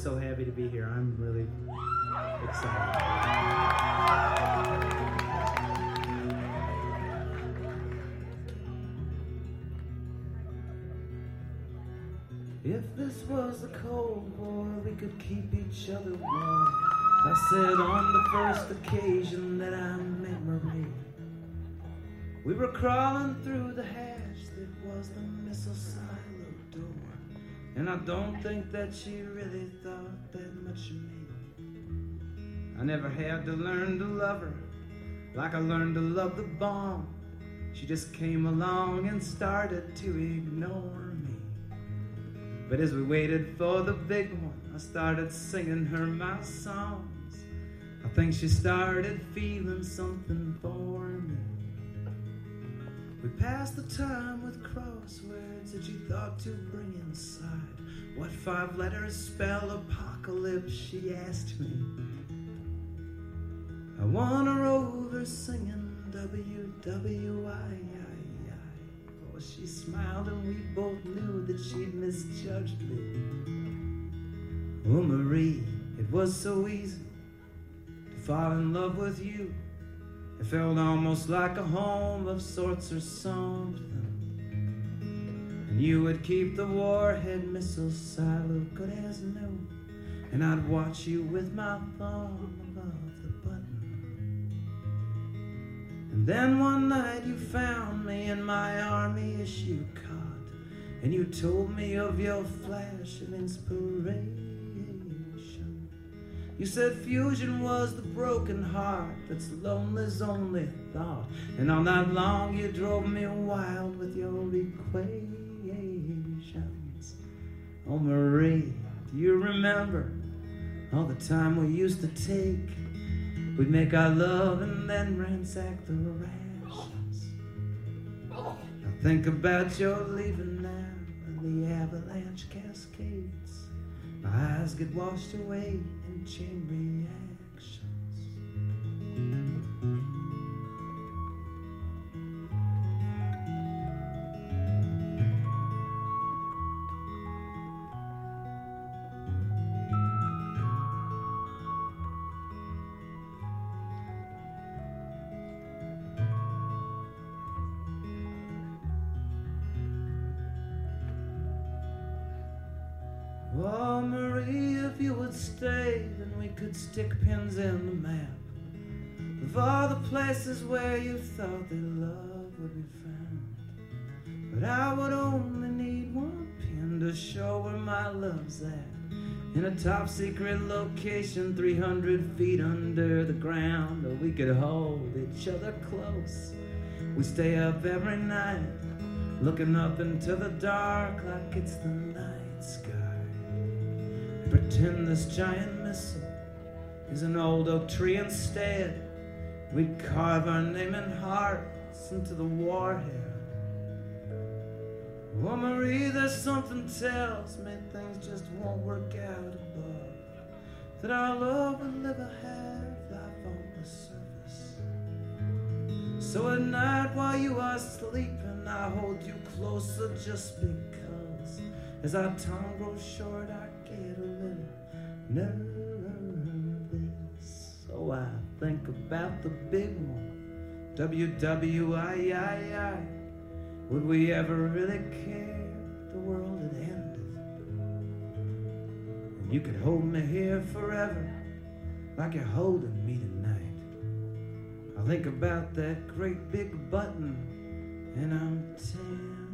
so happy to be here. I'm really excited. If this was the Cold War, we could keep each other warm. I said on the first occasion that I met Marie. We were crawling through the hash that was the missile silo door. And I don't think that she really thought that much of me. I never had to learn to love her like I learned to love the bomb. She just came along and started to ignore me. But as we waited for the big one, I started singing her my songs. I think she started feeling something for me. We passed the time with crosswords that she thought to bring inside. What 5 letters spell apocalypse, she asked me. I won her over singing WWII. Oh, she smiled and we both knew that she'd misjudged me. Oh, Marie, it was so easy to fall in love with you. It felt almost like a home of sorts or something. And you would keep the warhead missile silo good as new. And I'd watch you with my thumb above the button. And then one night you found me in my army issue card. And you told me of your flash of inspiration. You said fusion was the broken heart that's lonely's only thought. And all night long you drove me wild with your equations. Oh, Marie, do you remember all the time we used to take? We'd make our love and then ransack the rations. Now think about your leaving now and the avalanche cascades. My eyes get washed away in chain reactions. Oh, Marie, if you would stay, then we could stick pins in the map of all the places where you thought that love would be found. But I would only need one pin to show where my love's at, in a top secret location 300 feet under the ground. Or we could hold each other close. We stay up every night, looking up into the dark like it's the night sky. Pretend this giant missile is an old oak tree instead. We'd carve our name in hearts into the warhead. Oh, Marie, there's something tells me things just won't work out above, that our love will never have life on the surface. So at night while you are sleeping, I hold you closer just because. As our tongue grows short, I get a little nervous. So I think about the big one, WWII. Would we ever really care if the world had ended? And you could hold me here forever, like you're holding me tonight. I think about that great big button, and I'm 10.